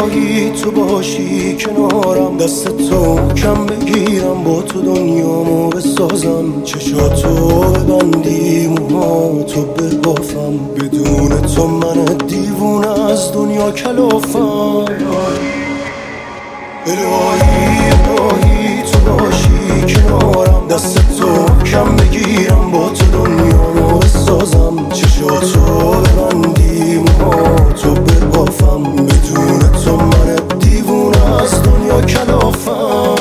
الهی تو باشی کنارم، دست تو کم بگیرم، با تو دنیامو بسازم، چشاتو ببندی، موهاتو ببافم، بدون تو من دیوونه از دنیا کلافم. الهی الهی تو باشی کنارم، دست تو کم بگیرم، با تو دنیامو بسازم، چشاتو ببندی، موهاتو ببافم، بدون تو من دیوونه از دنیا کلافم.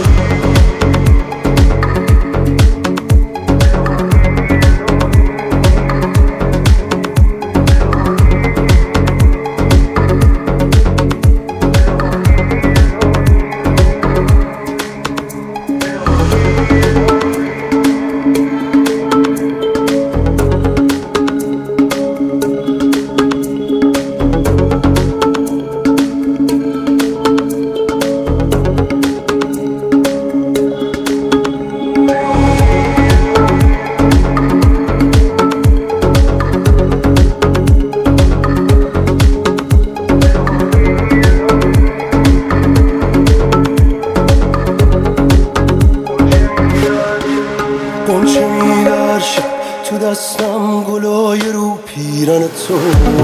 قنچه می‌در شب تو دستم، گلای رو پیرن تو،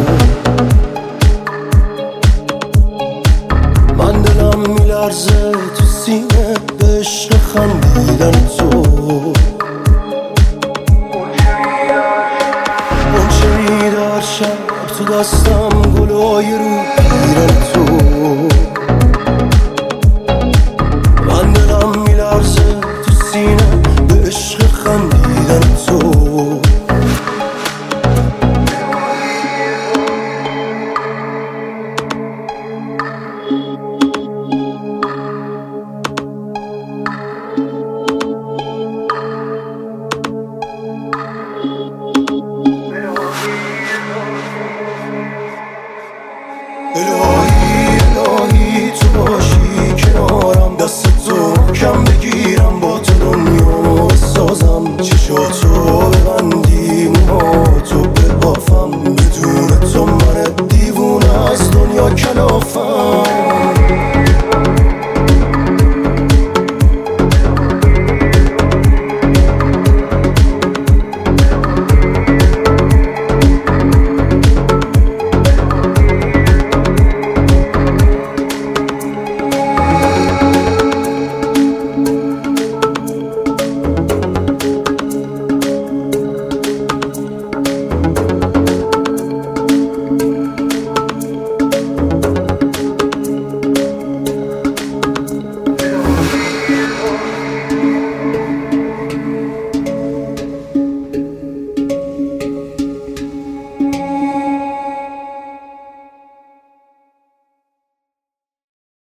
من دلم میلرزه تو سینه به عشق خندیدن تو. قنچه می‌در شب تو دستم، گلای رو پیرن تو،